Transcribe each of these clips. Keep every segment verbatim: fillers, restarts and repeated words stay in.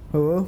Hello,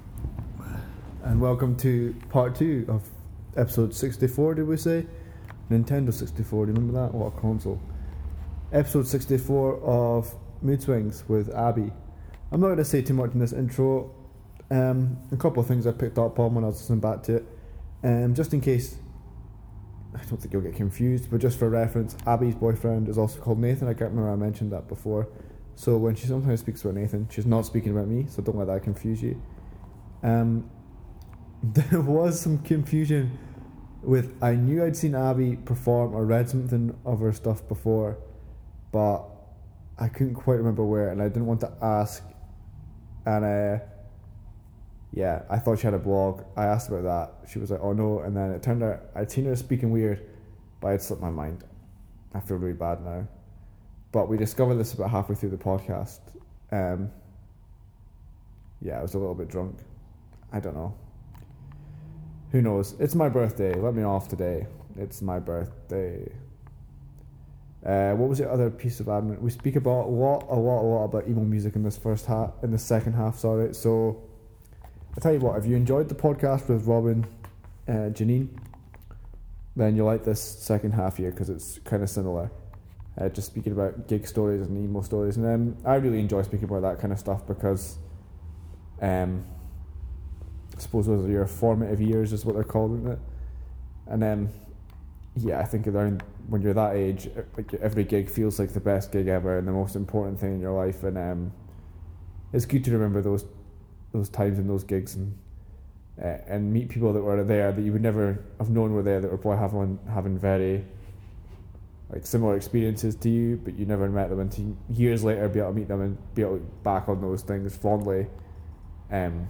and welcome to part two of episode sixty-four, did we say? Nintendo sixty-four, do you remember that? What a console. Episode sixty-four of Mood Swings with Abby. I'm not going to say too much in this intro. Um, a couple of things I picked up on when I was listening back to it. Um, just in case, I don't think you'll get confused, but just for reference, Abby's boyfriend is also called Nathan. I can't remember I mentioned that before. So when she sometimes speaks about Nathan, she's not speaking about me, so don't let that confuse you. Um, there was some confusion with, I knew I'd seen Abby perform or read something of her stuff before, but I couldn't quite remember where, and I didn't want to ask, and uh, yeah, I thought she had a blog. I asked about that, she was like, oh no, and then it turned out I'd seen her speaking weird, but I'd slipped my mind. I feel really bad now. But we discovered this about halfway through the podcast. Um, yeah, I was a little bit drunk. I don't know. Who knows? It's my birthday. Let me off today. It's my birthday. Uh, what was the other piece of admin? We speak about a lot, a lot, a lot about emo music in this first half, in the second half. Sorry. So, I tell you what. If you enjoyed the podcast with Robin, uh, Janine, then you'll like this second half here because it's kind of similar. Uh, just speaking about gig stories and emo stories, and um, I really enjoy speaking about that kind of stuff because um, I suppose those are your formative years is what they're calling it. And um, yeah, I think around when you're that age, like every gig feels like the best gig ever and the most important thing in your life, and um, it's good to remember those those times and those gigs and uh, and meet people that were there that you would never have known were there, that were probably having having very like similar experiences to you, but you never met them until years later be able to meet them and be able to look back on those things fondly. Um,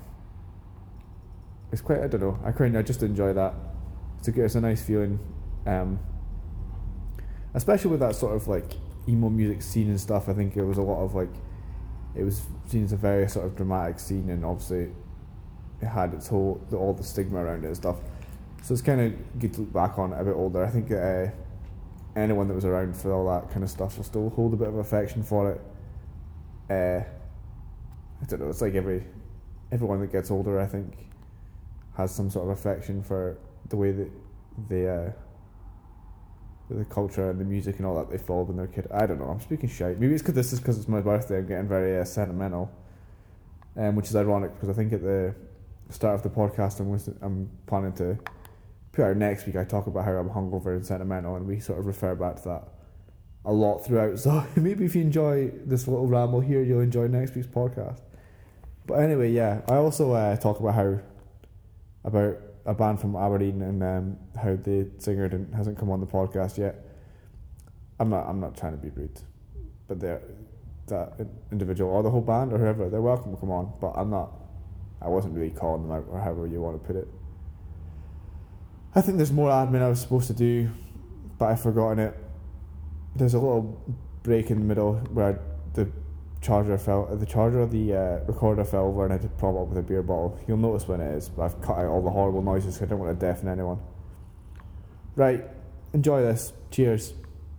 it's quite, I don't know, I kind I just enjoy that. It's a, it's a nice feeling, um, especially with that sort of like emo music scene and stuff. I think it was a lot of like, it was seen as a very sort of dramatic scene, and obviously it had its whole, all the stigma around it and stuff. So it's kind of good to look back on it a bit older. I think uh, anyone that was around for all that kind of stuff will still hold a bit of affection for it. Uh, I don't know, it's like every everyone that gets older, I think, has some sort of affection for the way that they, uh, the culture and the music and all that they followed when they were a kid. I don't know, I'm speaking shite. Maybe it's because this is because it's my birthday, I'm getting very uh, sentimental, um, which is ironic because I think at the start of the podcast I'm, listening, I'm planning to put out next week, I talk about how I'm hungover and sentimental, and we sort of refer back to that a lot throughout. So maybe if you enjoy this little ramble here, you'll enjoy next week's podcast. But anyway, yeah, I also uh, talk about how about a band from Aberdeen and um, how the singer didn't, hasn't come on the podcast yet. I'm not I'm not trying to be rude, but they're that individual or the whole band or whoever, they're welcome to come on. But I'm not. I wasn't really calling them out, or however you want to put it. I think there's more admin I was supposed to do, but I've forgotten it. There's a little break in the middle where the charger fell, the charger of the uh, recorder fell over and I had to prop it up with a beer bottle. You'll notice when it is, but I've cut out all the horrible noises because I don't want to deafen anyone. Right, enjoy this. Cheers.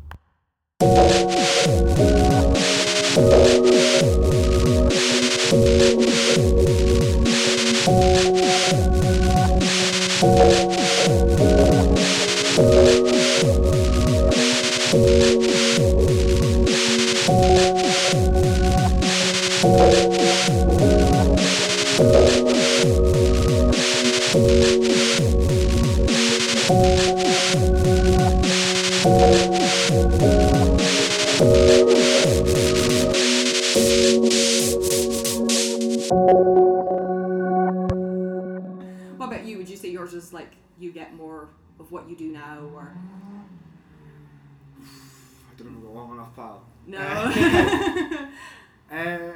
What about you? Would you say yours is like you get more of what you do now, or? I don't know, long enough, pal. No. uh,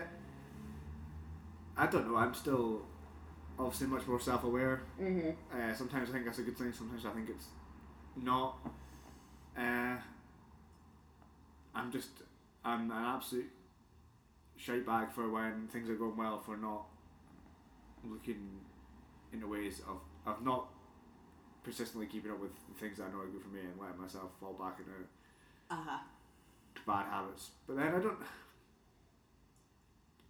I don't know. I'm still obviously much more self-aware. Mm-hmm. Uh, sometimes I think that's a good thing. Sometimes I think it's not. Uh, I'm just. I'm an absolute shite bag for when things are going well, for not looking into ways of of not persistently keeping up with the things that I know are good for me and letting myself fall back into Uh-huh. bad habits. But then I don't.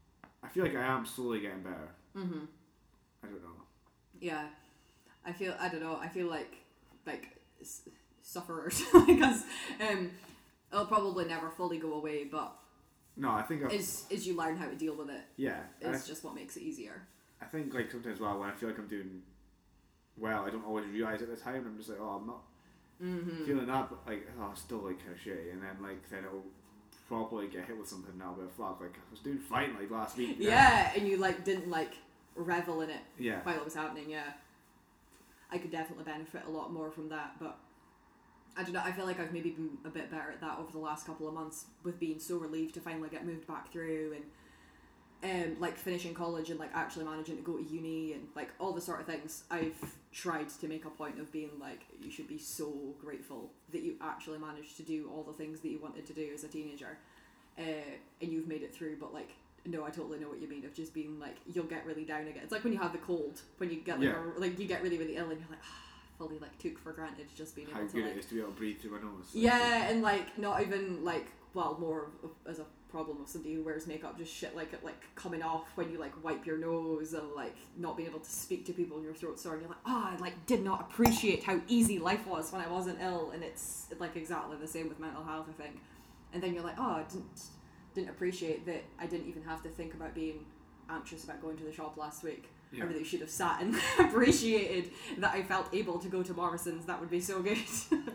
I feel like I am slowly getting better. Mm-hmm. I don't know. Yeah, I feel I don't know. I feel like like s- sufferers because um, it'll probably never fully go away, but No, I think I've, as as you learn how to deal with it, yeah. and it's I, just what makes it easier. I think like sometimes well when I feel like I'm doing well, I don't always realise at the time. I'm just like, oh, I'm not Mm-hmm. feeling that, but like, oh, it's still like kind of shitty, and then like then it'll probably get hit with something now. But fuck, like I was doing fine like last week. Yeah. Yeah. and you like didn't like revel in it Yeah. while it was happening. Yeah, I could definitely benefit a lot more from that, but I don't know. I feel like I've maybe been a bit better at that over the last couple of months with being so relieved to finally get moved back through and um, like finishing college and like actually managing to go to uni and like all the sort of things. I've tried to make a point of being like, you should be so grateful that you actually managed to do all the things that you wanted to do as a teenager, uh, and you've made it through. But like, no, I totally know what you mean of just being like, you'll get really down again. It's like when you have the cold, when you get like, Yeah. a, like you get really really ill and you're like, ah, fully like took for granted just being able How to good like it is to be able to breathe through my nose. yeah, and like not even like well more of, as a problem of somebody who wears makeup, just shit like it like coming off when you like wipe your nose and like not being able to speak to people and your throat's sore and you're like, oh, I like did not appreciate how easy life was when I wasn't ill, and it's like exactly the same with mental health, I think. And then you're like, oh, I didn't didn't appreciate that I didn't even have to think about being anxious about going to the shop last week. Yeah. I really should have sat and appreciated that I felt able to go to Morrison's. That would be so good.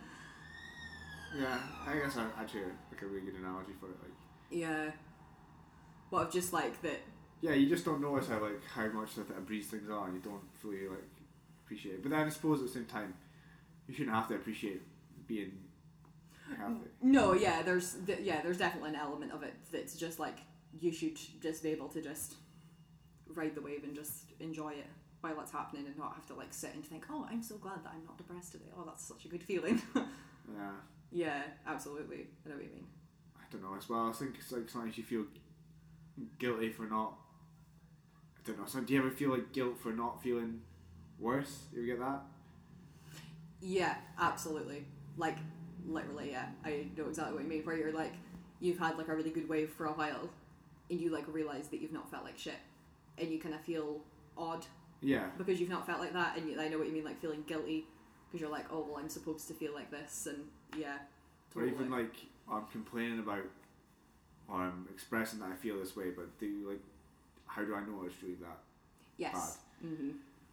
Yeah, I guess I actually like a really good analogy for it. Like, Yeah. What of just like that. yeah, you just don't notice how like how much that a breeze things are, and you don't fully like appreciate it. But then I suppose at the same time, you shouldn't have to appreciate being healthy. No, yeah, there's th- yeah, there's definitely an element of it that's just like you should just be able to just ride the wave and just enjoy it while it's happening and not have to like sit and think, oh, I'm so glad that I'm not depressed today. Oh, that's such a good feeling. Yeah. Yeah, absolutely. I know what you mean. I don't know as well. I think it's like sometimes you feel guilty for not. I don't know. So do you ever feel like guilt for not feeling worse? You ever get that? Yeah, absolutely. Like, literally, yeah. I know exactly what you mean. Where you're like, you've had like a really good wave for a while, and you like realise that you've not felt like shit, and you kind of feel odd Yeah. because you've not felt like that, and you, I know what you mean, like feeling guilty because you're like, oh well, I'm supposed to feel like this, and yeah, Or totally. even like I'm complaining about, or I'm expressing that I feel this way, but do you, like, how do I know it's really that? yes. Mm-hmm.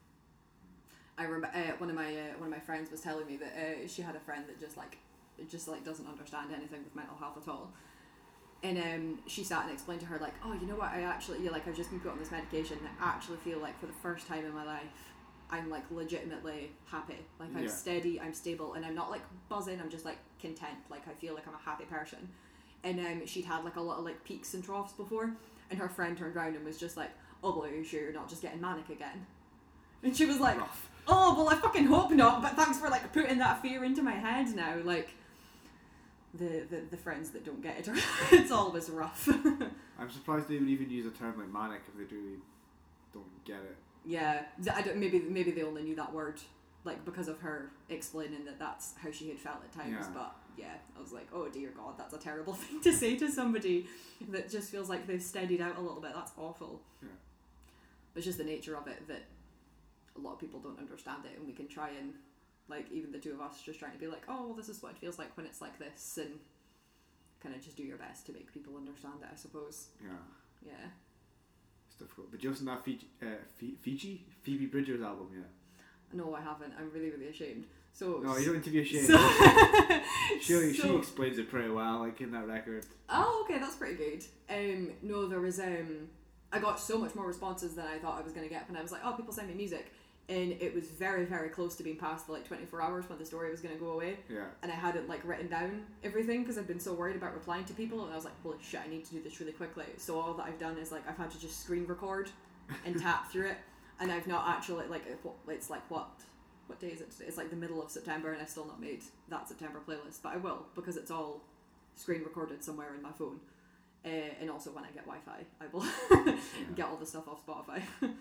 I remember uh, one of my uh, one of my friends was telling me that uh, she had a friend that just like just like doesn't understand anything with mental health at all, and um, she sat and explained to her like, oh, you know what, I actually yeah, like I've just been put on this medication and I actually feel like for the first time in my life I'm like legitimately happy, like I'm Yeah. steady, I'm stable, and I'm not like buzzing, I'm just like content, like I feel like I'm a happy person. And um, she'd had like a lot of like peaks and troughs before, and her friend turned around and was just like, oh well, are you sure you're not just getting manic again? And she was like, Rough. oh well, I fucking hope not, but thanks for like putting that fear into my head now. Like the the, the friends that don't get it, it's always rough. I'm surprised they would even use a term like manic if they really don't get it. Yeah, I don't, maybe maybe they only knew that word like because of her explaining that that's how she had felt at times. Yeah. But yeah, I was like, oh dear God, that's a terrible thing to say to somebody that just feels like they've steadied out a little bit. That's awful. Yeah. It's just the nature of it that a lot of people don't understand it, and we can try and like even the two of us just trying to be like, oh well, this is what it feels like when it's like this, and kind of just do your best to make people understand it, I suppose. Yeah. Yeah. It's difficult. But you listen to that Fiji, uh, Fi- Fiji? Phoebe Bridgers album yet? No, I haven't. I'm really really ashamed. So No, you don't need to be ashamed. So, She, she so- explains it pretty well, like in that record. Oh, okay, that's pretty good. Um, no, there was um, I got so much more responses than I thought I was gonna get when I was like, oh, people send me music, and it was very very close to being past the like twenty-four hours when the story was gonna go away, Yeah. and I hadn't like written down everything because I've been so worried about replying to people, and I was like, holy shit, I need to do this really quickly. So all that I've done is like I've had to just screen record and tap through it, and I've not actually like it- it's like what. What day is it today? It's like the middle of September, and I've still not made that September playlist, but I will because it's all screen recorded somewhere in my phone. Uh, and also when I get Wi-Fi, I will get all the stuff off Spotify.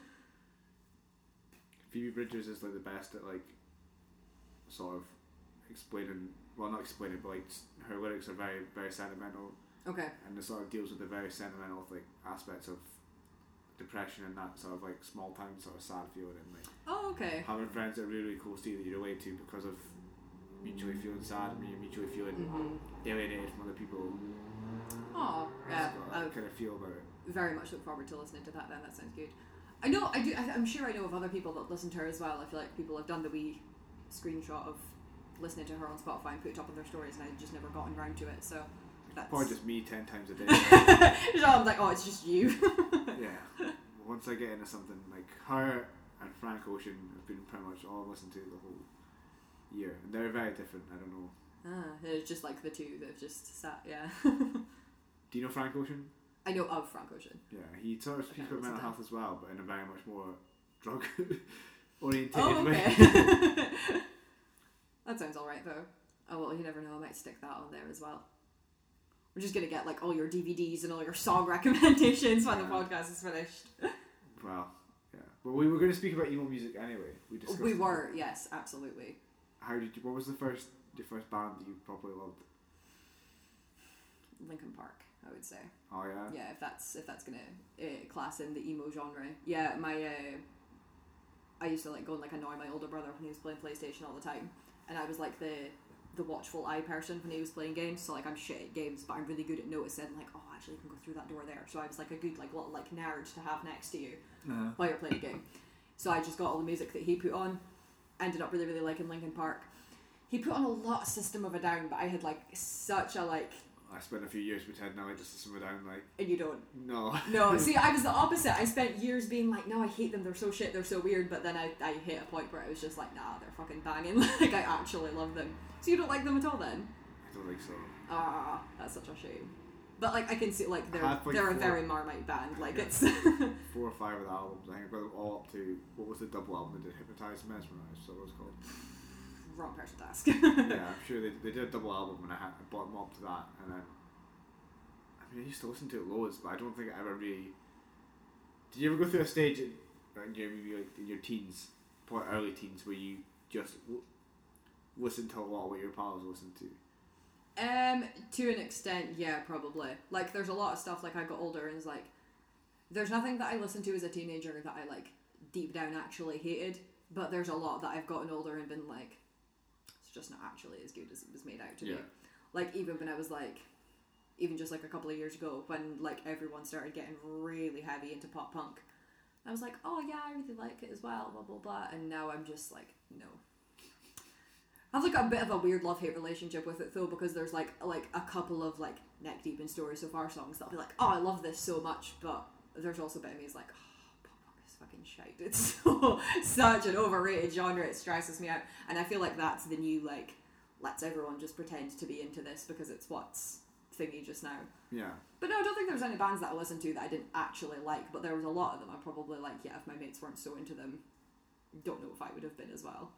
Phoebe Bridgers is like the best at like sort of explaining, well not explaining, but like s- her lyrics are very very sentimental, Okay. and it sort of deals with the very sentimental like aspects of depression and that sort of like small town sort of sad feeling, and like Oh, okay. having friends that are really, really close to you that you relate to because of mutually feeling sad and you're mutually feeling Mm-hmm. alienated from other people. Oh, yeah. It's got I that kind of feel about it. very much look forward to listening to that then. That sounds good. I know, I do, I, I'm sure I know of other people that listen to her as well. I feel like people have done the wee screenshot of listening to her on Spotify and put it up on their stories, and I've just never gotten round to it, so that's... Probably just me ten times a day. So I'm like, oh, it's just you. Yeah. Once I get into something, like her and Frank Ocean have been pretty much all I've listened to the whole year. And they're very different, I don't know. Ah, it's just like the two that have just sat, yeah. Do you know Frank Ocean? I know of Frank Ocean. Yeah, he sort of speaks Okay, about mental listen health as well, but in a very much more drug orientated Oh, way. okay. That sounds alright though. Oh well, you never know, I might stick that on there as well. We're just gonna get like all your D V Ds and all your song recommendations when the podcast is finished. Well, yeah. But we were going to speak about emo music anyway. We discussed We it. were, yes, absolutely. How did you? What was the first your first band that you properly loved? Linkin Park, I would say. Oh yeah. Yeah, if that's if that's gonna uh, class in the emo genre. Yeah, my uh, I used to like go and like annoy my older brother when he was playing PlayStation all the time, and I was like the the watchful eye person when he was playing games. So like I'm shit at games, but I'm really good at noticing like, oh, actually you can go through that door there. So I was like a good like little like nerd to have next to you Uh-huh. while you're playing a game. So I just got all the music that he put on. Ended up really really liking Linkin Park. He put on a lot of System of a Down, but I had like such a like. I spent a few years pretending I like to simmer down like And you don't. no. No, see, I was the opposite. I spent years being like, no, I hate them, they're so shit, they're so weird, but then I, I hit a point where I was just like, nah, they're fucking banging. Like, I actually love them. So you don't like them at all then? I don't think so. Ah, that's such a shame. But, like, I can see, like, they're, Halfway they're a forward. very Marmite band. Like, Yeah. it's... Four or five of the albums. I think I got them all up to what was the double album they did? Hypnotized, Mesmerized. So what it was called. Wrong person to ask. Yeah, I'm sure they they did a double album and I had I bought them up to that, and then I mean I used to listen to it loads, but I don't think I ever really. Did you ever go through a stage in, in your maybe like in your teens, probably early teens, where you just w- listened to a lot of what your pals listened to? Um, to an extent, yeah, probably. Like, there's a lot of stuff, like, I got older and it's like, there's nothing that I listened to as a teenager that I, like, deep down actually hated, but there's a lot that I've gotten older and been like, it's just not actually as good as it was made out to Yeah. be. Like, even when I was, like, even just, like, a couple of years ago, when, like, everyone started getting really heavy into pop punk, I was like, oh, yeah, I really like it as well, blah, blah, blah, and now I'm just like, no. I've like a bit of a weird love-hate relationship with it though, because there's like like a couple of like neck deep in Stories So Far songs that'll be like, oh, I love this so much, but there's also a bit of me is like, oh, pop punk is fucking shite. It's so such an overrated genre. It stresses me out, and I feel like that's the new like, let's everyone just pretend to be into this because it's what's thingy just now. Yeah. But no, I don't think there was any bands that I listened to that I didn't actually like, but there was a lot of them I probably like. Yeah, if my mates weren't so into them, don't know if I would have been as well.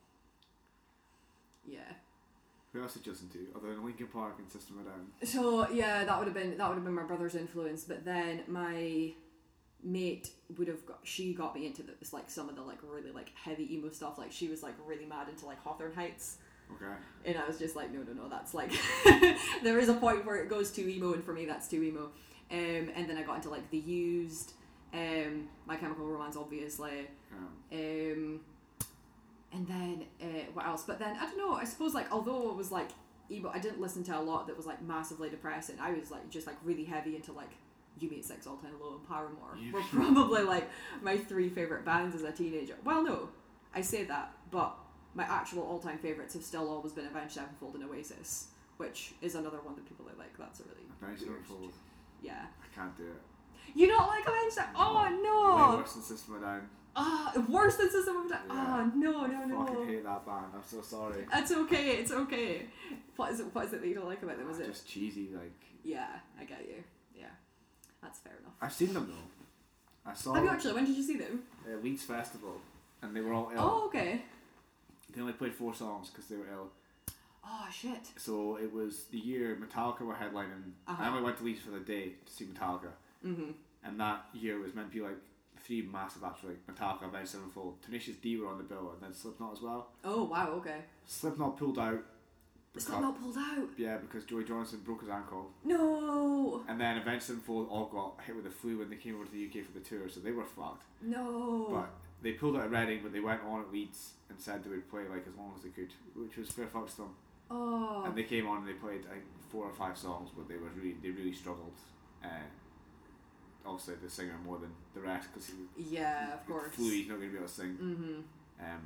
Yeah. Who else did you listen to other than Linkin Park and System of a Down? So yeah, that would have been that would have been my brother's influence. But then my mate would have got she got me into this like some of the like really like heavy emo stuff. Like she was like really mad into like Hawthorne Heights. Okay. And I was just like, no, no, no, that's like there is a point where it goes too emo, and for me that's too emo. Um, and then I got into like The Used, um, My Chemical Romance, obviously. Yeah. Um, and then uh, what else? But then I don't know. I suppose like although it was like emo, I didn't listen to a lot that was like massively depressing. I was like just like really heavy into like You Meet Six, All Time Low, and Paramore. You- Were probably like my three favorite bands as a teenager. Well, no, I say that, but my actual all-time favorites have still always been Avenged Sevenfold and Oasis, which is another one that people are like. That's a really Avenged weird- Sevenfold. Yeah. I can't do it. You don't like Avenged Sevenfold? Oh Way no! worse than System of a Down. Ah, worse than System of a Down. Yeah. Ah, no, no, I no. fucking hate that band. I'm so sorry. It's okay. It's okay. What is it? What is it that you don't like about them? Is it? Just cheesy, like. Yeah, I get you. Yeah, that's fair enough. I've seen them though. I saw Have you them actually? When did you see them? at Leeds Festival, and they were all ill. Oh, okay. They only played four songs because they were ill. Oh shit. So it was the year Metallica were headlining. Uh-huh. I only went to Leeds for the day to see Metallica, Mhm. and that year was meant to be like three massive acts, like Metallica, Avenged Sevenfold, Tenacious D were on the bill, and then Slipknot as well. Oh wow. Okay. Slipknot pulled out Still not pulled out. Yeah, because Joey Johnson broke his ankle. No. And then Avenged Sevenfold all got hit with the flu when they came over to the U K for the tour, so they were fucked. No. But they pulled out at Reading, but they went on at Leeds and said they would play like as long as they could, which was fair fucks to them. Oh. And they came on and they played I think four or five songs, but they were really they really struggled. Uh, obviously, the singer more than the rest because yeah, of course. Flu, he's not going to be able to sing. Mhm. Um,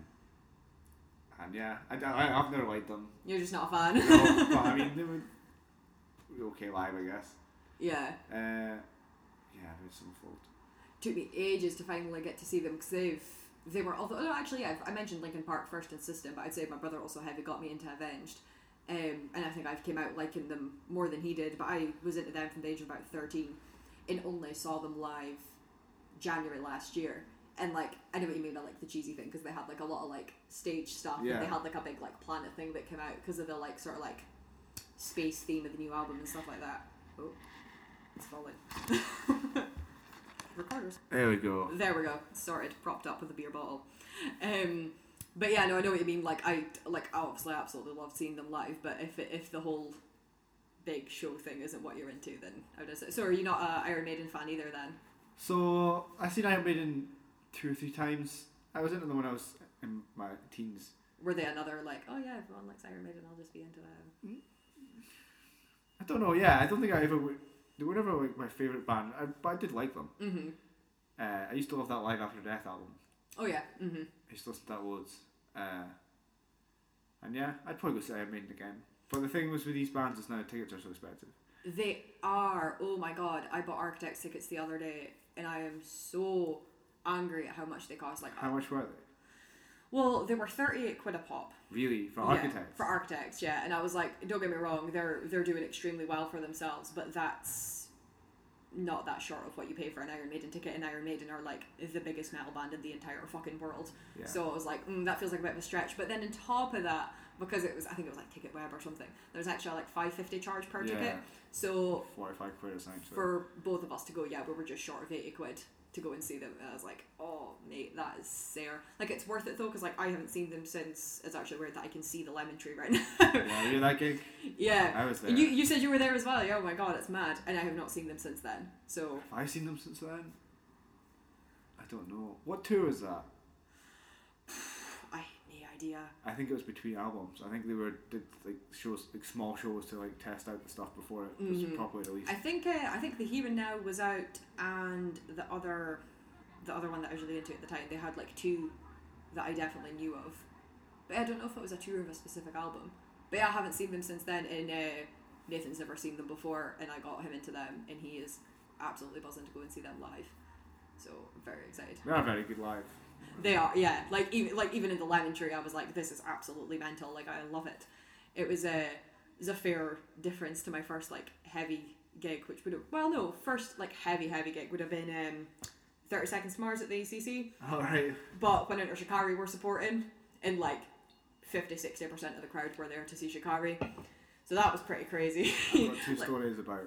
and yeah, I, I I've never liked them. You're just not a fan. No, but I mean they were okay live, I guess. Yeah. Uh, yeah, there's some fault. Took me ages to finally get to see them because they've they were although oh, actually yeah I mentioned Linkin Park first and System, but I'd say my brother also heavy got me into Avenged, um, and I think I came out liking them more than he did. But I was into them from the age of about thirteen, and only saw them live January last year. And like I know what you mean by like the cheesy thing because they had like a lot of like stage stuff. Yeah. And they had like a big like planet thing that came out because of the like sort of like space theme of the new album and stuff like that. Oh, it's falling. Recorders. There we go. There we go. Sorted. Propped up with a beer bottle. Um, but yeah, no, I know what you mean. Like I like I obviously absolutely love seeing them live. But if it, if the whole big show thing isn't what you're into, then how does it? So are you not a Iron Maiden fan either then? So I've seen Iron Maiden two or three times. I was into them when I was in my teens. Were they another like, oh yeah, everyone likes Iron Maiden, I'll just be into them? I don't know. Yeah, I don't think I ever. Would, they were never like my favorite band, I, but I did like them. Mm-hmm. Uh, I used to love that Live After Death album. Oh yeah. Mm-hmm. I used to listen to that loads. Uh, and yeah, I'd probably go see Iron Maiden again. But the thing was with these bands is now tickets are so expensive. They are. Oh my god! I bought Architects tickets the other day, and I am so angry at how much they cost. Like, how much were they? Well, they were thirty-eight quid a pop. Really, for Yeah, Architects? for Architects, yeah. And I was like, don't get me wrong, they're they're doing extremely well for themselves, but that's not that short of what you pay for an Iron Maiden ticket. And Iron Maiden are like the biggest metal band in the entire fucking world. Yeah. So I was like, mm, that feels like a bit of a stretch. But then on top of that, because it was, I think it was like TicketWeb or something, there's actually like five fifty charge per Yeah. ticket. So forty-five quid or something. So. for both of us to go, yeah, we were just short of eighty quid to go and see them. And I was like, oh mate, that is fair. Like, it's worth it though, because like I haven't seen them since. It's actually weird that I can see the Lemon Tree right now. Yeah, were you at that gig? Yeah, I was there. And you you said you were there as well. Yeah, oh my god, it's mad. And I have not seen them since then. So Have I seen them since then? I don't know. What tour was that? I have no idea. I think it was between albums. I think they were did like shows, like small shows to like test out the stuff before it was Mhm. properly released. I think uh, I think the Here and Now was out, and the other the other one that I was really into at the time, they had like two that I definitely knew of, but I don't know if it was a tour of a specific album. But yeah, I haven't seen them since then, and uh, Nathan's never seen them before, and I got him into them, and he is absolutely buzzing to go and see them live. So I'm very excited. They are very good live. They are, yeah. Like even like even in the Lemon Tree, I was like, this is absolutely mental. Like, I love it. It was a it was a fair difference to my first like heavy gig, which would have well no first like heavy heavy gig would have been um, thirty Seconds to Mars at the A C C. All right. But when Enter Shikari were supporting, and like fifty to sixty percent of the crowd were there to see Shikari, so that was pretty crazy. I've got two Like, stories about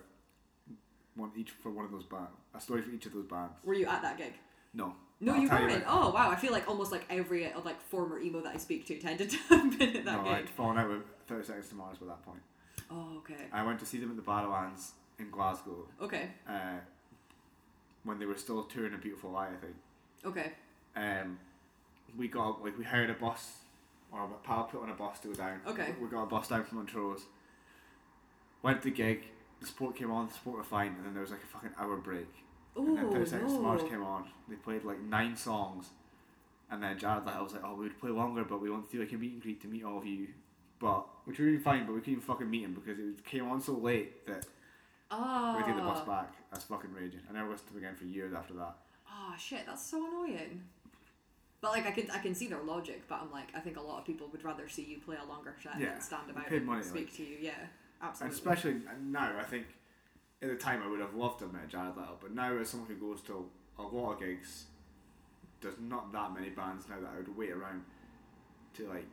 one each for one of those bands. A story for each of those bands. were you at that gig? No. No, I'll you tell weren't. later. Oh wow, I feel like almost like every uh, like former emo that I speak to tended to have been at that No, gig. I'd fallen out with thirty Seconds to Mars by that point. Oh okay. I went to see them at the Badlands in Glasgow Okay. uh, when they were still touring A Beautiful Lie, I think. Okay. Um, we got like we hired a bus, or my pal put on a bus to go down. Okay. We got a bus down from Montrose. Went to the gig. The sport came on. The sport were fine, and then there was like a fucking hour break. And then Oh thirty Seconds to Mars no. came on. They played like nine songs, and then Jared like I was like, oh, we would play longer, but we want to do like a meet and greet to meet all of you. But which were really fine, but we couldn't even fucking meet him because it came on so late that Oh. we had to get the bus back. That's fucking raging. I never listened to them again for years after that. Oh shit, that's so annoying. But like I can I can see their logic, but I'm like I think a lot of people would rather see you play a longer set Yeah, than stand they about paid and money, speak like- to you. Yeah, And absolutely. especially now, I think at the time I would have loved to have met Jared Leto, but now as someone who goes to a lot of gigs, there's not that many bands now that I would wait around to like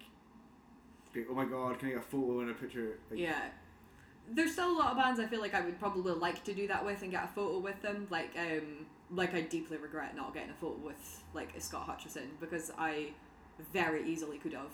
be, oh my god, can I get a photo and a picture? Like, Yeah. There's still a lot of bands I feel like I would probably like to do that with and get a photo with them. Like, um, like I deeply regret not getting a photo with like Scott Hutchison because I very easily could have.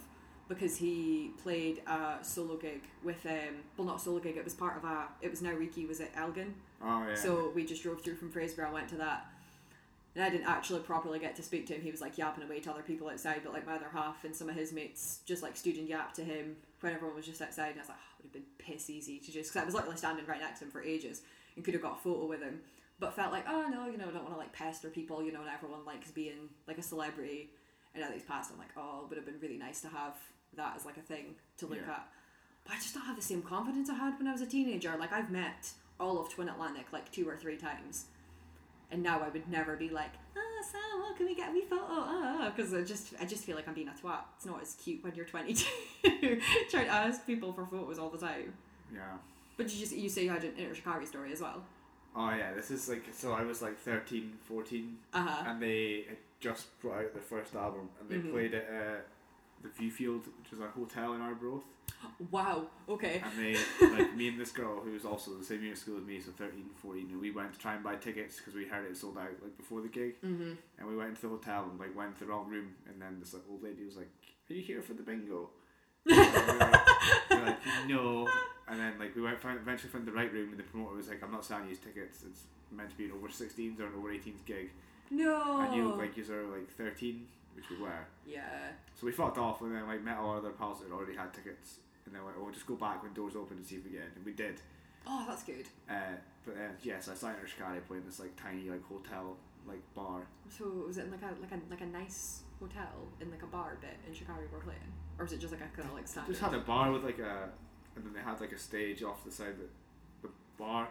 because he played a solo gig with um well not a solo gig, it was part of a it was Nauriki was at Elgin. Oh yeah. So we just drove through from Fraserburgh and went to that. And I didn't actually properly get to speak to him. He was like yapping away to other people outside, but like my other half and some of his mates just like stood and yapped to him when everyone was just outside, and I was like, oh, it would have been piss easy to just, because I was literally standing right next to him for ages and could have got a photo with him, but felt like, oh no, you know, I don't want to like pester people, you know, and everyone likes being like a celebrity. And now that he's passed, I'm like, oh, it would have been really nice to have that as like a thing to look Yeah. at. But I just don't have the same confidence I had when I was a teenager. Like, I've met all of Twin Atlantic like two or three times, and now I would never be like, ah, Sam, oh, can we get a wee photo? Ah, because I just, I just feel like I'm being a twat. It's not as cute when you're twenty-two trying to ask people for photos all the time. Yeah. But you just, you say you had an Inter Shikari story as well. Oh yeah, this is like, so I was like thirteen, fourteen, Uh-huh. and they had just brought out their first album, and they Mhm. played at uh, the Viewfield, which is a hotel in Arbroath. Wow, okay. And they, like, me and this girl who was also the same year at school as me, so thirteen, fourteen, and we went to try and buy tickets because we heard it sold out like before the gig. Mm-hmm. And we went into the hotel and like went to the wrong room, and then this like old lady was like, "Are you here for the bingo?" And we were like, we were like, "No." And then like we went found, eventually found the right room, and the promoter was like, "I'm not selling you tickets. It's meant to be an over sixteens or an over eighteens gig." No. And you look like you are like thirteen, which we were. Yeah. So we fucked off, and then like met all our other pals that had already had tickets, and then like, "Oh, we'll just go back when doors open and see if we get in," and we did. Oh, that's good. Uh, but then uh, yes, I saw Inter Shikari playing this like tiny like hotel like bar. So was it in like a like a like a nice hotel in like a bar bit in Shikari we're playing, or was it just like a kind of like They standard? just had a bar with like a, and then they had like a stage off the side of the, the bar,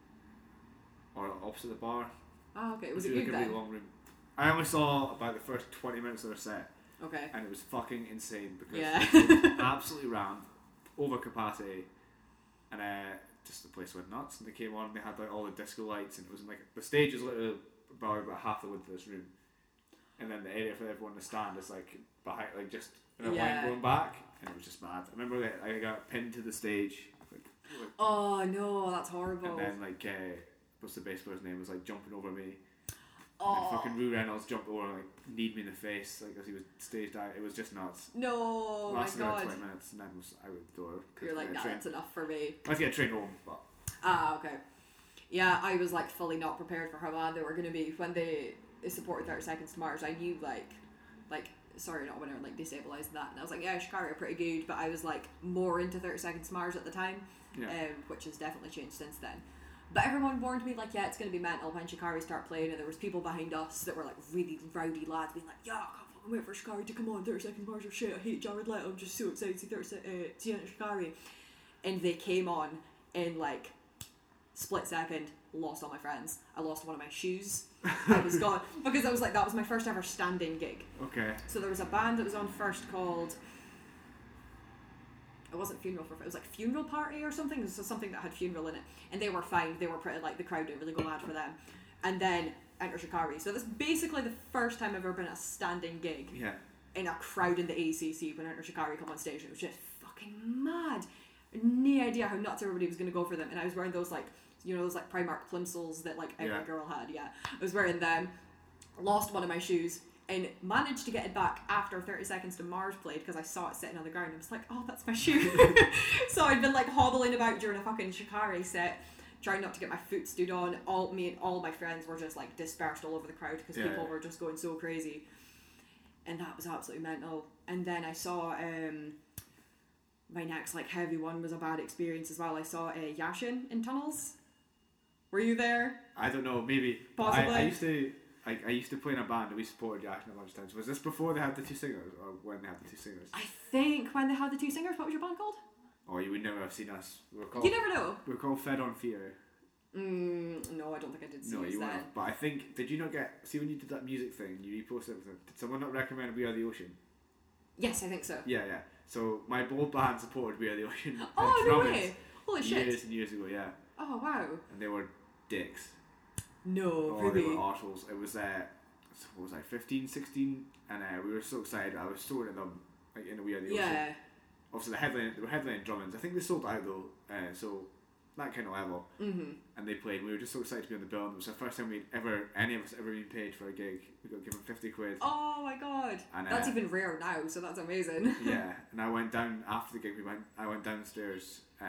or opposite the bar. Oh, okay. Was it like good a really then? long room. I only saw about the first twenty minutes of their set, Okay. and it was fucking insane because Yeah. it was absolutely rammed, over capacity, and uh, just the place went nuts. And they came on, and they had like all the disco lights, and it was in, like the stage is literally about about half the width of this room, and then the area for everyone to stand is like behind, like just in a Yeah. line going back, and it was just mad. I remember like, I got pinned to the stage, like, like Oh no, that's horrible. and then like uh, what's the bass player's name was like jumping over me. oh And fucking Rue Reynolds jumped over and like kneed me in the face like as he was staged out. It was just nuts. no, my Lasted about god. twenty minutes and then was out the door. You're like, I nah, train. that's enough for me. I had to get a train home, but Ah, okay. Yeah, I was like fully not prepared for how bad they were gonna be when they, they supported thirty Seconds to Mars. I knew like, like sorry, not when I like destabilised that, and I was like, yeah, Shikari are pretty good, but I was like more into thirty Seconds to Mars at the time, yeah. um, which has definitely changed since then. But everyone warned me like, yeah, it's gonna be mental when Shikari start playing, and there was people behind us that were like really rowdy lads being like, yeah, I can't fucking wait for Shikari to come on. thirty Seconds to Mars are shit. I hate Jared Leto. I'm just so excited to see thirty uh, see Enter Shikari, and they came on in like split second. Lost all my friends. I lost one of my shoes. I was gone because I was like, that was my first ever standing gig. Okay. So there was a band that was on first called, it wasn't Funeral for, it was like Funeral Party or something. It was something that had funeral in it, and they were fine. They were pretty, like the crowd didn't really go mad for them. And then Enter Shikari. So that's basically the first time I've ever been at a standing gig Yeah. in a crowd in the A C C when Enter Shikari come on stage. It was just fucking mad. No idea how nuts everybody was going to go for them, and I was wearing those like, you know, those like Primark plimsolls that like every Yeah. girl had. Yeah, I was wearing them. Lost one of my shoes and managed to get it back after thirty Seconds to Mars played because I saw it sitting on the ground. I was like, oh, that's my shoe. So I'd been like hobbling about during a fucking Shikari set, trying not to get my foot stood on. All me and all my friends were just like dispersed all over the crowd because Yeah. people were just going so crazy, and that was absolutely mental. And then I saw um, my next like heavy one was a bad experience as well. I saw uh, Yashin in Tunnels. Were you there? I don't know. Maybe. Possibly. I, I used to. I, I used to play in a band and we supported Yash a bunch of times. Was this before they had the two singers or when they had the two singers? I think when they had the two singers, what was your band called? Or you would never have seen us. We were called. You never know. We were called Fed on Fear. Mm, no, I don't think I did see No, us you then. weren't. But I think, did you not get, see when you did that music thing, you reposted it with them, did someone not recommend We Are the Ocean? Yes, I think so. Yeah, yeah. So my old band supported We Are the Ocean. Oh, and no drummers way. Holy shit. Years and years ago, yeah. Oh, wow. And they were dicks. No, Oh, really. they were arseholes. It was, uh, what was I, fifteen, sixteen? And uh, we were so excited. I was so into them, like in the We Are the Ocean. Yeah. Obviously, the headline, they were headlining Drummond's. I think they sold out though. Uh, so that kind of level. Mm-hmm. And they played. We were just so excited to be on the bill. And it was the first time we ever, any of us ever been paid for a gig. We got given fifty quid. Oh my god, And, that's uh, even rare now. So that's amazing. Yeah, and I went down after the gig. We went. I went downstairs uh,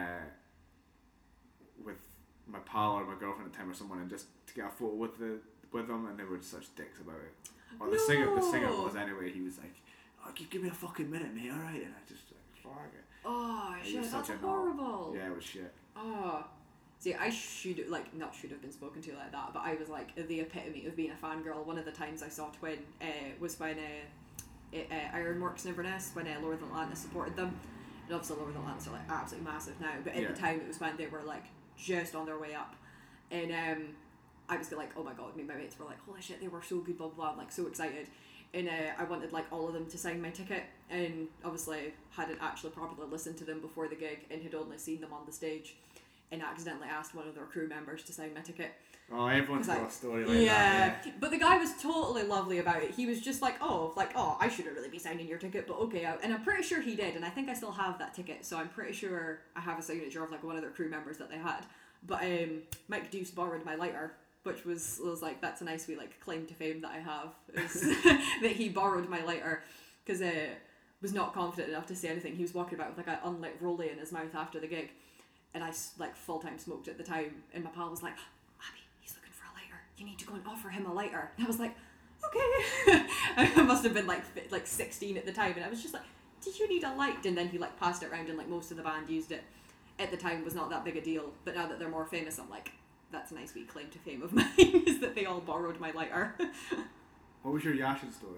with my pal or my girlfriend at the time or someone, and just to get a photo with the with them, and they were such dicks about it. Or the No. singer, the singer was anyway. He was like, "Oh, give give me a fucking minute, mate. All right," and I just like, "Fuck it." Oh He shit, was that's such a horrible. Yeah, it was shit. Oh, see, I should like not should have been spoken to like that, but I was like the epitome of being a fangirl. One of the times I saw Twin uh, was when uh, uh, Ironworks in Inverness, when uh, Lower Than Atlantis supported them. And obviously Lower Than Atlantis are like absolutely massive now, but at Yeah. the time it was when they were like just on their way up, and um, I was like, oh my god, me and my mates were like, holy shit, they were so good, blah blah blah, I'm like so excited. And uh, I wanted like all of them to sign my ticket, and obviously hadn't actually properly listened to them before the gig and had only seen them on the stage, and accidentally asked one of their crew members to sign my ticket. Oh, everyone's got Like, a story like yeah, that. Yeah. but the guy was totally lovely about it. He was just like, oh, like, oh, I shouldn't really be signing your ticket, but okay. And I'm pretty sure he did, and I think I still have that ticket, so I'm pretty sure I have a signature of like one of their crew members that they had. But um, Mike Deuce borrowed my lighter, which was was like, that's a nice wee like claim to fame that I have, is that he borrowed my lighter because uh, was not confident enough to say anything. He was walking about with like an unlit rollie in his mouth after the gig, and I s- like full time smoked at the time, and my pal was like, Abby, he's looking for a lighter. You need to go and offer him a lighter. And I was like, okay. I must have been like fi- like sixteen at the time, and I was just like, did you need a light? And then he like passed it around, and like most of the band used it. At the time, it was not that big a deal, but now that they're more famous, I'm like, that's a nice wee claim to fame of mine, is that they all borrowed my lighter. What was your Yashin story?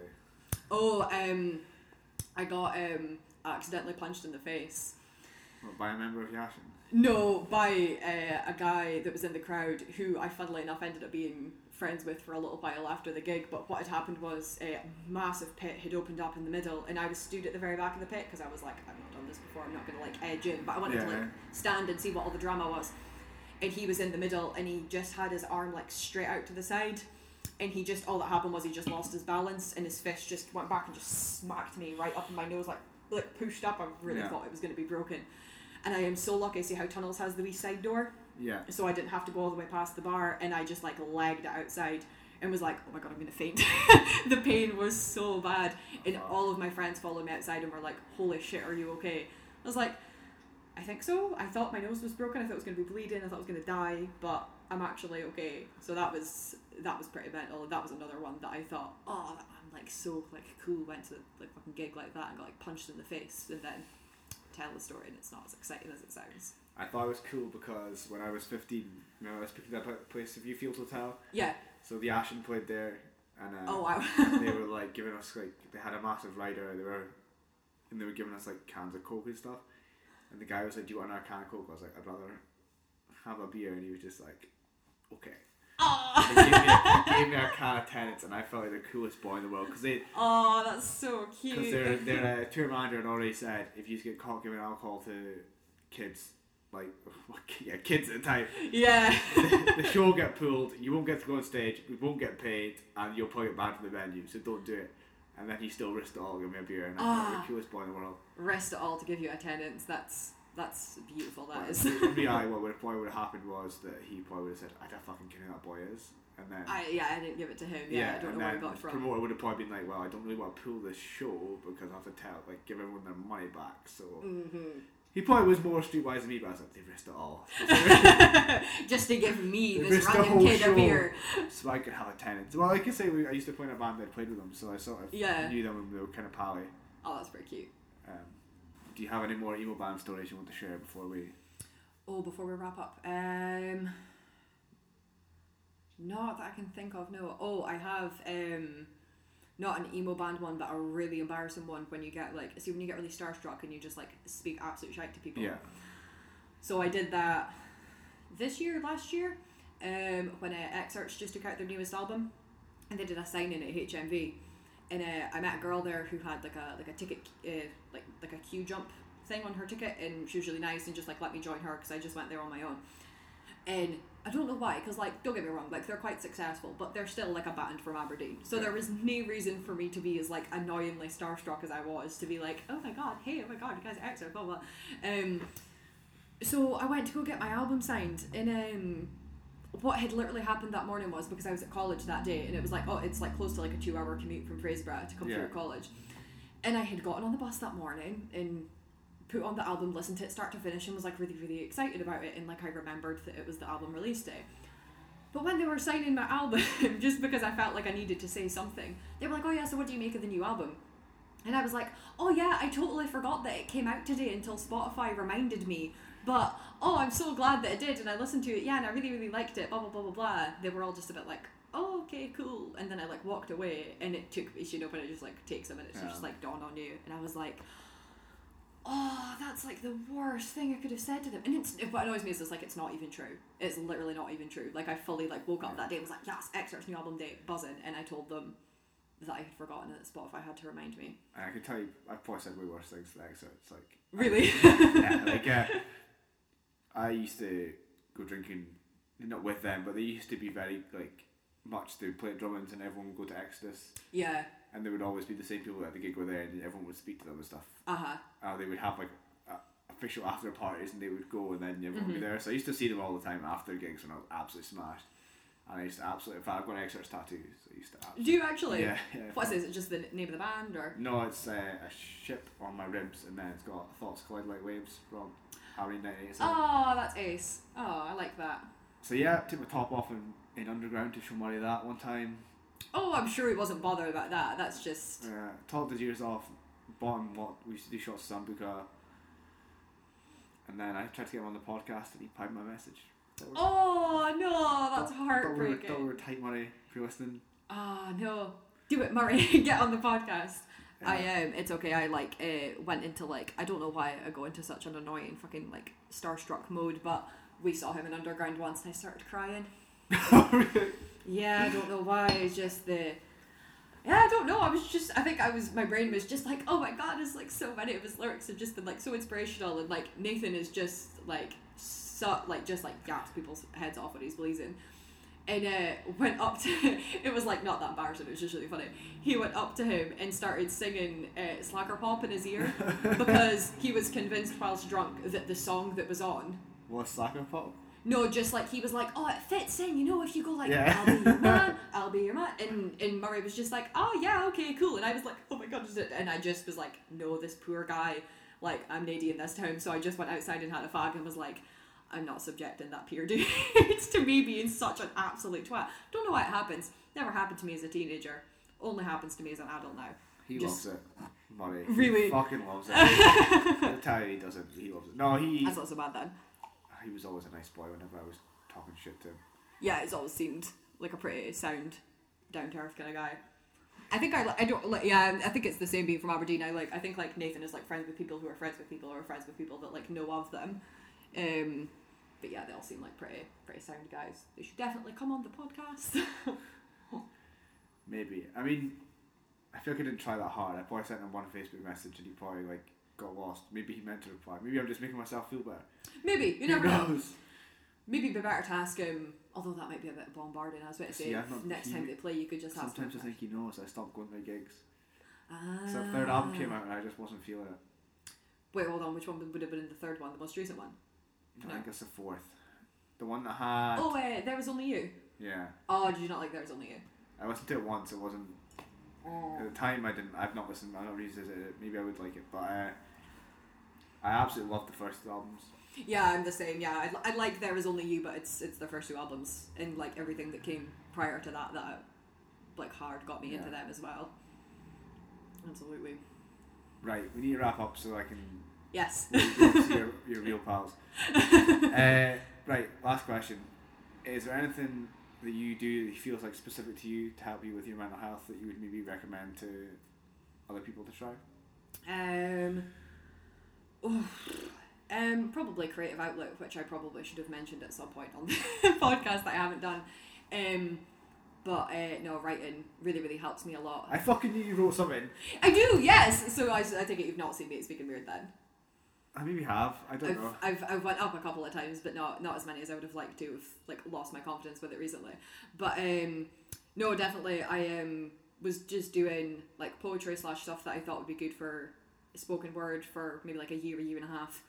Oh, um, I got um accidentally punched in the face. What, by a member of Yashin? No, by uh, a guy that was in the crowd who I, funnily enough, ended up being friends with for a little while after the gig. But what had happened was a massive pit had opened up in the middle, and I was stood at the very back of the pit because I was like, I've not done this before, I'm not going to like edge in, but I wanted Yeah, to like yeah. stand and see what all the drama was. And he was in the middle, and he just had his arm like straight out to the side, and he just, all that happened was he just lost his balance, and his fist just went back and just smacked me right up in my nose, like like pushed up. I really Yeah. thought it was going to be broken. And I am so lucky. See how Tunnels has the wee side door? Yeah. So I didn't have to go all the way past the bar, and I just like legged it outside and was like, oh my god, I'm gonna faint. The pain was so bad, and all of my friends followed me outside and were like, holy shit, are you okay? I was like, I think so. I thought my nose was broken, I thought it was gonna be bleeding, I thought I was gonna die, but I'm actually okay. So that was that was pretty mental. That was another one that I thought, oh, I'm like so like cool, went to like fucking gig like that and got like punched in the face, and then tell the story, and it's not as exciting as it sounds. I thought it was cool because when I was fifteen, you know, I was picking up at place of Viewfield Hotel. Yeah. So the Ashen played there, and uh, Oh wow. they were like giving us like, they had a massive rider. They were, and they were giving us like cans of Coke and stuff. And the guy was like, "Do you want another can of Coke?" I was like, "I'd rather have a beer," and he was just like, "Okay." Oh. They gave me, a, they gave me a can of Tennent's, and I felt like the coolest boy in the world because they. Oh, that's so Because cute. their their uh, tour manager had already said if you get caught giving alcohol to kids, like yeah, kids at the time, Yeah. the, the show will get pulled. You won't get to go on stage. We won't get paid, and you'll probably get banned from the venue. So don't do it. And then he still risked it all, give me a beer, and I felt Ah. the coolest boy in the world. Rest it all to give you attendance. That's that's beautiful. That But is. in reality, what would probably would have happened was that he probably would have said, "I don't fucking care who that boy is," and then. I yeah, I didn't give it to him. Yeah, I don't and know where I then got it the from. promoter would have probably been like, "Well, I don't really want to pull this show because I have to tell, like, give everyone their money back." So Mm-hmm. he probably was more streetwise than me, but I was like, "They've risked it all." Just to give me They this risked the random whole kid show. a beer. So I could have attendance. Well, like I say, we, I used to play in a band that played with them, so I sort of Yeah. knew them and they were kind of pally. Oh, that's pretty cute. Um, do you have any more emo band stories you want to share before we? Oh, before we wrap up, um, not that I can think of. No. Oh, I have um, not an emo band one, but a really embarrassing one. When you get like, see, when you get really starstruck and you just like speak absolute shite to people. Yeah. So I did that this year, last year, um, when uh, X-Arts just took out their newest album, and they did a signing at H M V, and uh, I met a girl there who had like a like a ticket, uh, like like a queue jump thing on her ticket, and she was really nice and just like let me join her because I just went there on my own. And I don't know why, because like, don't get me wrong, like they're quite successful, but they're still like a band from Aberdeen, so Yeah. there was no reason for me to be as like annoyingly starstruck as I was, to be like, oh my god, hey, oh my god, you guys are X-Arts, blah blah. Um, so I went to go get my album signed, and um, what had literally happened that morning was, because I was at college that day, and it was like, oh, it's like close to like a two hour commute from Fraserburgh to come Yeah. through college, and I had gotten on the bus that morning and put on the album, listened to it start to finish, and was like really really excited about it, and like I remembered that it was the album release day. But when they were signing my album, just because I felt like I needed to say something, they were like, oh yeah, so what do you make of the new album? And I was like, oh yeah, I totally forgot that it came out today until Spotify reminded me. But, oh, I'm so glad that it did, and I listened to it, yeah, and I really, really liked it, blah, blah, blah, blah, blah. They were all just a bit like, oh, okay, cool. And then I, like, walked away, and it took, you know, but it just, like, takes a minute to Yeah. just, like, dawn on you. And I was like, oh, that's, like, the worst thing I could have said to them. And it's, what annoys me is it's, like, it's not even true. It's literally not even true. Like, I fully, like, woke up that day and was like, yes, Excerpt's new album day, buzzing. And I told them that I had forgotten it, that Spotify had to remind me. I can tell you, I've probably said way worse things to Excerpt. It's like... Really? yeah, like, uh, I used to go drinking, not with them, but they used to be very, like, much to play at Drummond's, and everyone would go to Exodus. Yeah. And there would always be the same people at the gig were there, and everyone would speak to them and stuff. Uh-huh. Uh, they would have, like, uh, official after parties, and they would go, and then everyone Mm-hmm. would be there. So I used to see them all the time after gigs when I was absolutely smashed. And I used to absolutely, in fact, I've got Exodus tattoos, so I used to absolutely... Do you actually? Yeah, yeah. What is it? Is it just the name of the band, or? No, it's uh, a ship on my ribs, and then it's got Thoughts Collide Like Waves from Harry nineteen eighty-seven. Oh, that's ace. Oh, I like that. So yeah, took my top off in, in Underground to show Murray that one time. Oh, I'm sure he wasn't bothered about that. That's just... Uh, talked his ears off, bought him what we used to do shots of Sambuca, and then I tried to get him on the podcast, and he piped my message. Thought we- Oh, no, that's thought- thought we were- heartbreaking. Thought we were tight, Murray, if you're listening. Ah, no. Do it, Murray. Get on the podcast. Yeah. I um, it's okay. I like uh, went into like I don't know why I go into such an annoying fucking like starstruck mode, but we saw him in Underground once and I started crying. Yeah, I don't know why. It's just the yeah, I don't know. I was just I think I was my brain was just like, oh my god, it's like so many of his lyrics have just been like so inspirational, and like Nathan is just like so like just like gaps people's heads off when he's blazing. And uh, went up to it was like not that embarrassing, it was just really funny. He went up to him and started singing uh, Slacker Pop in his ear because he was convinced whilst drunk that the song that was on What's Slacker Pop? no just like he was like, oh, it fits in, you know, if you go like Yeah. I'll be your man, I'll be your man, and, and Murray was just like, oh yeah, okay, cool. And I was like, oh my god, is it? And I just was like, no, this poor guy, like I'm Nadie in this town. So I just went outside and had a fag and was like, I'm not subjecting that pure dude to me being such an absolute twat. Don't know why it happens. Never happened to me as a teenager. Only happens to me as an adult now. He Just- loves it. Murray. Really? He fucking loves it. I'll tell you he doesn't. He loves it. No, he That's not so bad then. he was always a nice boy whenever I was talking shit to him. Yeah, it's always seemed like a pretty sound, down to earth kind of guy. I think I li- I don't like yeah I think it's the same being from Aberdeen. I like I think like Nathan is like friends with people who are friends with people who are friends with people that like know of them. Um, but yeah, they all seem like pretty pretty sound guys. They should definitely come on the podcast. Maybe. I mean, I feel like I didn't try that hard. I probably sent him one Facebook message and he probably like got lost. Maybe he meant to reply. Maybe I'm just making myself feel better. Maybe you never Who know. knows? Maybe it'd be better to ask him. Although that might be a bit bombarding. I was about to say See, I'm not- next he- time they play, you could just ask Sometimes I them. think he knows. I stopped going to gigs. Ah. So the third album came out and I just wasn't feeling it. Wait, hold on. Which one would have been the third one? The most recent one? I No. think it's the fourth. The one that had. Oh, uh, There Was Only You. Yeah. Oh, did you not like There Was Only You? I listened to it once. It wasn't. Oh. At the time, I didn't. I've not listened. I've not revisited it. Maybe I would like it, but uh, I absolutely loved the first two albums. Yeah, I'm the same. Yeah, I, I like There Was Only You, but it's it's the first two albums and like everything that came prior to that that like hard got me into Yeah. them as well. Absolutely. Right, we need to wrap up so I can Yes. go see your, your real pals. Uh, right, last question. Is there anything that you do that feels like specific to you to help you with your mental health that you would maybe recommend to other people to try? Um. oh, um. Probably creative outlet, which I probably should have mentioned at some point on the podcast that I haven't done. Um. But uh, no, writing really, really helps me a lot. I fucking knew you wrote something. I do, yes. So I, I take it you've not seen me speaking weird then. I maybe have. I don't I've, know. I've I've went up a couple of times, but not not as many as I would have liked to. Have like lost my confidence with it recently. But um, no, definitely I um was just doing like poetry slash stuff that I thought would be good for spoken word for maybe like a year, a year and a half,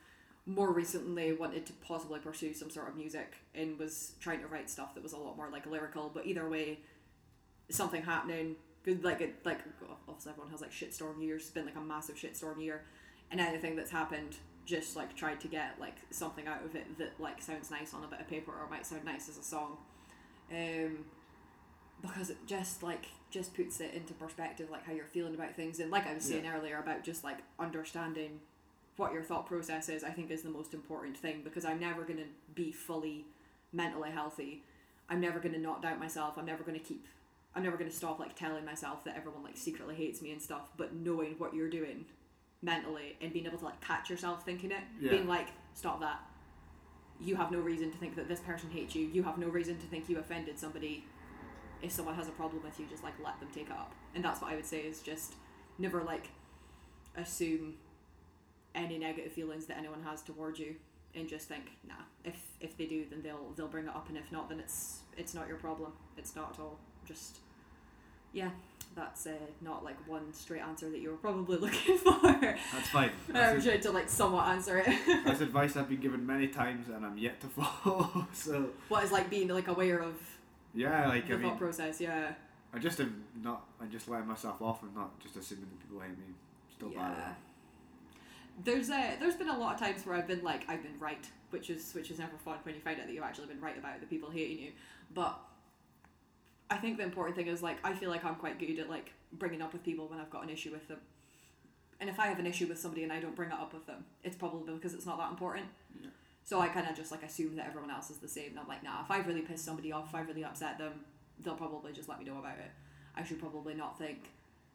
more recently wanted to possibly pursue some sort of music and was trying to write stuff that was a lot more like lyrical, but either way, something happening, good, like it, like obviously everyone has like shitstorm years, it's been like a massive shitstorm year, and anything that's happened, just like tried to get like something out of it that like sounds nice on a bit of paper or might sound nice as a song, um, because it just like just puts it into perspective, like how you're feeling about things, and like I was saying Yeah. earlier about just like understanding what your thought process is, I think is the most important thing, because I'm never going to be fully mentally healthy. I'm never going to not doubt myself. I'm never going to keep, I'm never going to stop like telling myself that everyone like secretly hates me and stuff, but knowing what you're doing mentally and being able to like catch yourself thinking it, Yeah. being like, stop that. You have no reason to think that this person hates you. You have no reason to think you offended somebody. If someone has a problem with you, just like let them take it up. And that's what I would say is just never like assume any negative feelings that anyone has towards you, and just think, nah, if if they do, then they'll they'll bring it up, and if not, then it's it's not your problem. It's not at all. Just yeah, that's uh, not like one straight answer that you were probably looking for. That's fine. I'm That's, trying to like somewhat answer it. that's advice I've been given many times and I'm yet to follow. So What is like being like aware of yeah, like the I thought mean, process? Yeah. I just am not. I'm just letting myself off and not just assuming that people hate me. Still bad. Yeah. There's a there's been a lot of times where I've been like I've been right, which is which is never fun when you find out that you've actually been right about the people hating you. But I think the important thing is like I feel like I'm quite good at like bringing up with people when I've got an issue with them. And if I have an issue with somebody and I don't bring it up with them, it's probably because it's not that important. Yeah. So I kind of just like assume that everyone else is the same. And I'm like, nah, if I've really pissed somebody off, if I've really upset them, they'll probably just let me know about it. I should probably not think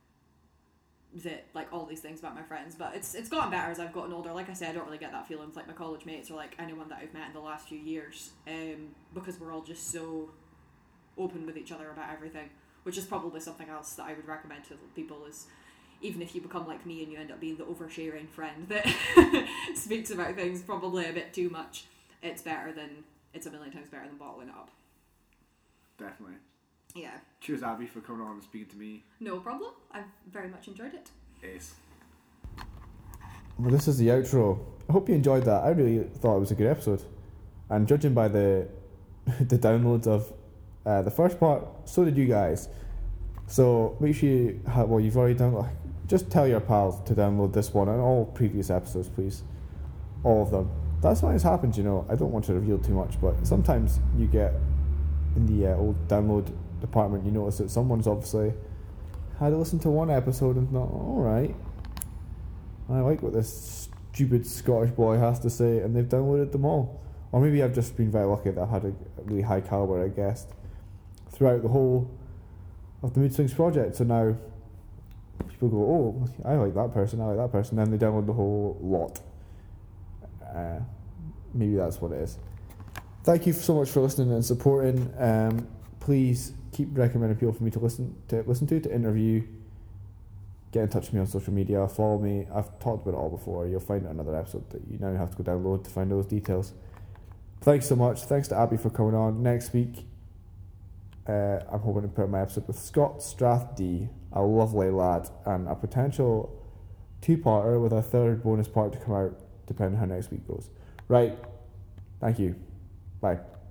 that like all these things about my friends, but it's it's gotten better as I've gotten older. Like I said, I don't really get that feeling with like my college mates or like anyone that I've met in the last few years, um, because we're all just so open with each other about everything, which is probably something else that I would recommend to people is even if you become like me and you end up being the oversharing friend that speaks about things probably a bit too much, it's better than it's a million times better than bottling it up. Definitely. Yeah. Cheers, Abby, for coming on and speaking to me. No problem. I've very much enjoyed it. Ace. Well, this is the outro. I hope you enjoyed that. I really thought it was a good episode, and judging by the the downloads of uh, the first part, so did you guys. So make sure you have, well, you've already done. Just tell your pals to download this one and all previous episodes, please. All of them. That's why it's happened, you know. I don't want to reveal too much, but sometimes you get in the uh, old download department, you notice that someone's obviously had to listen to one episode and thought, alright, I like what this stupid Scottish boy has to say, and they've downloaded them all. Or maybe I've just been very lucky that I've had a really high caliber of guest throughout the whole of the Mood Swings project, so now people go, oh, I like that person, I like that person, then they download the whole lot. Uh, maybe that's what it is. Thank you so much for listening and supporting. Um, please keep recommending people for me to listen to, listen to, to interview. Get in touch with me on social media, follow me. I've talked about it all before. You'll find another episode that you now have to go download to find those details. Thanks so much. Thanks to Abby for coming on. Next week, uh, I'm hoping to put my episode with Scott Strathdy, a lovely lad, and a potential two-parter with a third bonus part to come out, depending on how next week goes. Right. Thank you. Bye.